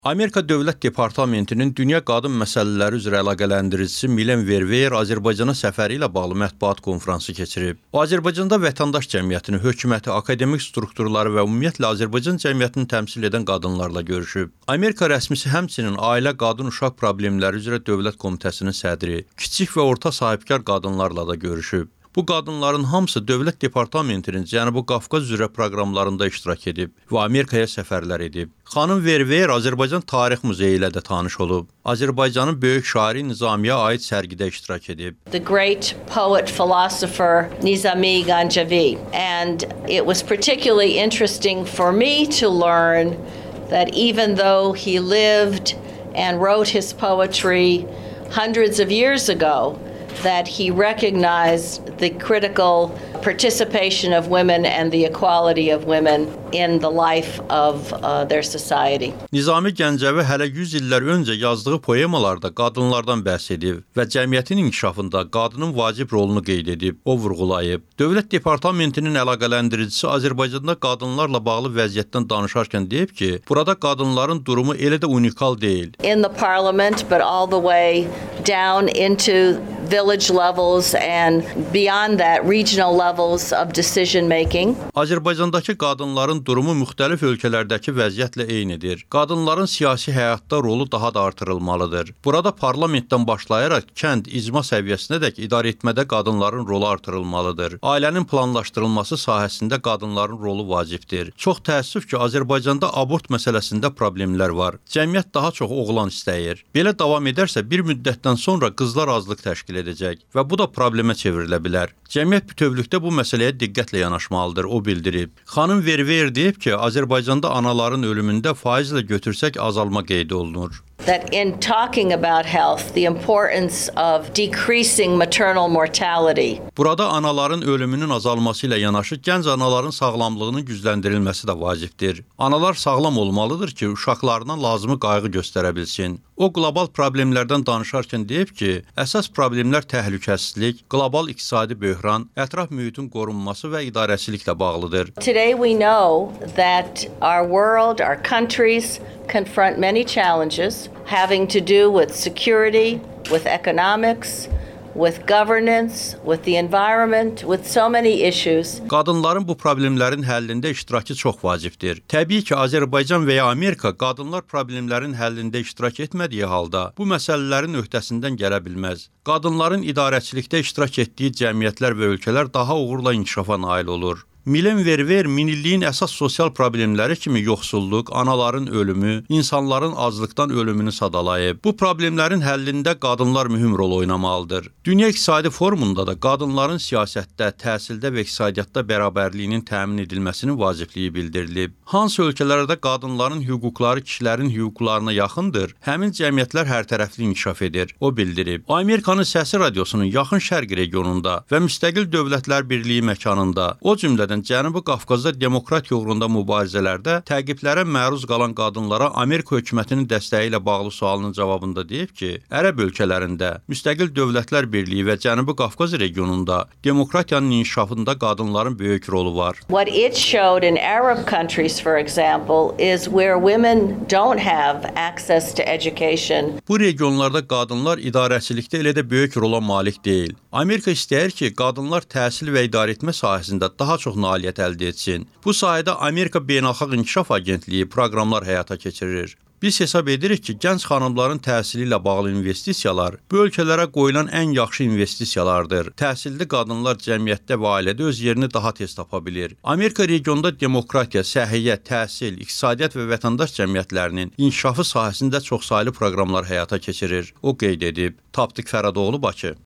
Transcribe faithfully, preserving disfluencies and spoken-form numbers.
Amerika Dövlət Departamentinin Dünya Qadın Məsələləri üzrə əlaqələndiricisi Milen Verveer Azərbaycana səfəri ilə bağlı mətbuat konfransı keçirib. O, Azərbaycanda vətəndaş cəmiyyətini, hökuməti, akademik strukturları və ümumiyyətlə Azərbaycan cəmiyyətini təmsil edən qadınlarla görüşüb. Amerika rəsmisi həmçinin ailə, qadın, uşaq problemləri üzrə Dövlət Komitəsinin sədri, kiçik və orta sahibkar qadınlarla da görüşüb. Bu qadınların hamısı Dövlət Departamentinin Cənubi Qafqaz üzrə proqramlarında iştirak edib və Amerikaya səfərlər edib. Xanım Verveer Azərbaycan Tarix Muzeyi ilə də tanış olub. Azərbaycanın böyük şairi Nizamiyə aid sərgidə iştirak edib. The great poet philosopher Nizami Ganjavi, and it was particularly interesting for me to learn that even though he lived and wrote his poetry hundreds of years ago, that he recognized the critical participation of women and the equality of women in the life of uh, their society. Nizami Gəncəvi hələ yüz illər öncə yazdığı poemalarda qadınlardan bəhs edib və cəmiyyətin inkişafında qadının vacib rolunu qeyd edib, o vurğulayıb. Dövlət Departamentinin əlaqələndiricisi Azərbaycanda qadınlarla bağlı vəziyyətdən danışarkən deyib ki, burada qadınların durumu elə də unikal deyil. In the parliament, but all the way down into village levels and beyond that regional levels of decision making. Azərbaycandakı qadınların durumu müxtəlif ölkələrdəki vəziyyətlə eynidir. Qadınların siyasi həyatda rolu daha da artırılmalıdır. Burada parlamentdən başlayaraq kənd, icma səviyyəsinədək idarə etmədə qadınların rolu artırılmalıdır. Ailənin planlaşdırılması sahəsində qadınların rolu vacibdir. Çox təəssüf ki, Azərbaycanda abort məsələsində problemlər var. Cəmiyyət daha çox oğlan istəyir. Belə davam edərsə bir müddətdən sonra qızlar azlıq təşkil edəcək və bu da problemə çevrilə bilər. Cəmiyyət bütövlükdə bu məsələyə diqqətlə yanaşmalıdır, o bildirib. Xanım Verveer deyib ki, Azərbaycanda anaların ölümündə faizlə götürsək azalma qeyd olunur. That in talking about health, the importance of decreasing maternal mortality. Burada anaların ölümünün azalması ilə yanaşı gənc anaların sağlamlığının gücləndirilməsi də vacibdir. Analar sağlam olmalıdır ki, uşaqlarına lazımi qayğı göstərə bilsin. O, qlobal problemlərdən danışarkən deyib ki, əsas problemlər təhlükəsizlik, qlobal iqtisadi böhran, ətraf mühitin qorunması və idarəçiliklə bağlıdır. Today we know that our world, our countries confront many challenges having to do with security, with economics, with governance, with the environment, with so many issues. Qadınların bu problemlərin həllində iştirakı çox vacibdir. Təbii ki, Azərbaycan və ya Amerika qadınlar problemlərin həllində iştirak etmədiyi halda bu məsələlərin öhdəsindən gələ bilməz. Qadınların idarəçilikdə iştirak etdiyi cəmiyyətlər və ölkələr daha uğurla inkişafa nail olur. Milen Verveer minilliyin əsas sosial problemləri kimi yoxsulluq, anaların ölümü, insanların aclıqdan ölümünü sadalayıb. Bu problemlərin həllində qadınlar mühüm rol oynamalıdır. Dünya İqtisadi Forumunda da qadınların siyasətdə, təhsildə və iqtisadiyyatda bərabərliyinin təmin edilməsinin vacibliyi bildirilib. Hansı ölkələrdə qadınların hüquqları kişilərin hüquqlarına yaxındır, həmin cəmiyyətlər hərtərəfli inkişaf edir, o bildirib. Amerikanın Səsi Radiosunun Yaxın Şərq regionunda və Müstəqil Dövlətlər Birliyi məkanında, o cümlədən Cənubi Qafqazda demokratiya uğrunda mübarizələrdə təqiblərə məruz qalan qadınlara Amerika hökumətinin dəstəyi ilə bağlı sualının cavabında deyib ki, Ərəb ölkələrində, Müstəqil Dövlətlər Birliyi və Cənubi Qafqaz regionunda demokratiyanın inkişafında qadınların böyük rolu var. What it showed in Arab countries, for example, is where women don't have access to education. Bu regionlarda qadınlar idarəçilikdə elə də böyük rola malik deyil. Amerika istəyir ki, qadınlar təhsil və idarə etmə sahəsində daha çox nailiyyət əldə etsin. Bu sayədə Amerika Beynəlxalq İnkişaf Agentliyi proqramlar həyata keçirir. Biz hesab edirik ki, gənc xanımların təhsili ilə bağlı investisiyalar bu ölkələrə qoyulan ən yaxşı investisiyalardır. Təhsilli qadınlar cəmiyyətdə və ailədə öz yerini daha tez tapa bilir. Amerika regionda demokratiya, səhiyyə, təhsil, iqtisadiyyat və vətəndaş cəmiyyətlərinin inkişafı sahəsində çoxsaylı proqramlar həyata keçirir. O qeyd edib. Tapdıq Fərədoğlu, Bakı.